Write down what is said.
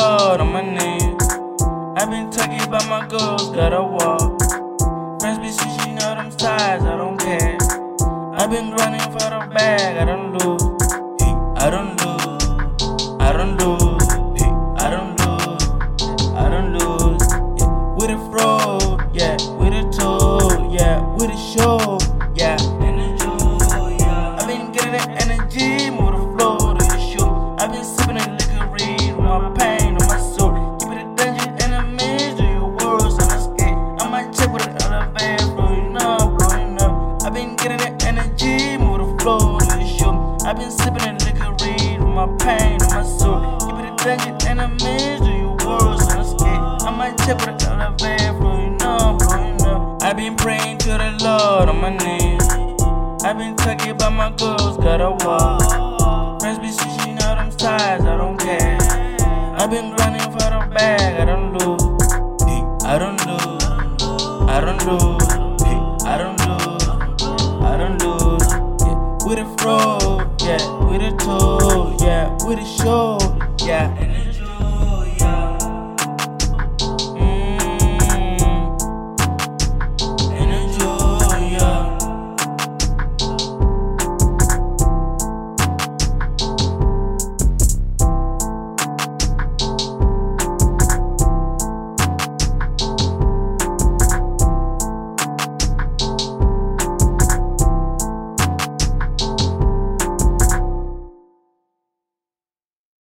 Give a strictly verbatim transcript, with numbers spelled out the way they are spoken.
Lord on my knees. I've been tucking by my girls, gotta walk. Friends be see she know them sides, I don't care. I've been grinding for the bag, I don't lose. Hey, I don't lose. I don't lose. Hey, I don't lose. I don't lose. Yeah. With a fro, yeah. With a toe, yeah. With a show, yeah. Energy, yeah. I've been getting that energy, move the flow to the show. I've been sipping that liquor, read with my pain on my soul. Give it a dungeon enemies, do your words on the skate. I might check with an elevator, blowing up, blowing up. I've been getting that energy, move the flow to the show. I've been sipping that liquor, read with my pain on my soul. Give it a dungeon enemies, do your words on the skate. I might check with an elevator, blowing up, blowing up. I've been praying to the Lord on my knees. I've been tucking by my girls, gotta walk. Friends be see she know them sides, I don't care. I've been grinding for the bag, I don't lose. Hey, I don't lose. I don't lose. Hey, I don't lose. I don't lose. Yeah. With a fro, yeah. With a toe, yeah. With a show, yeah.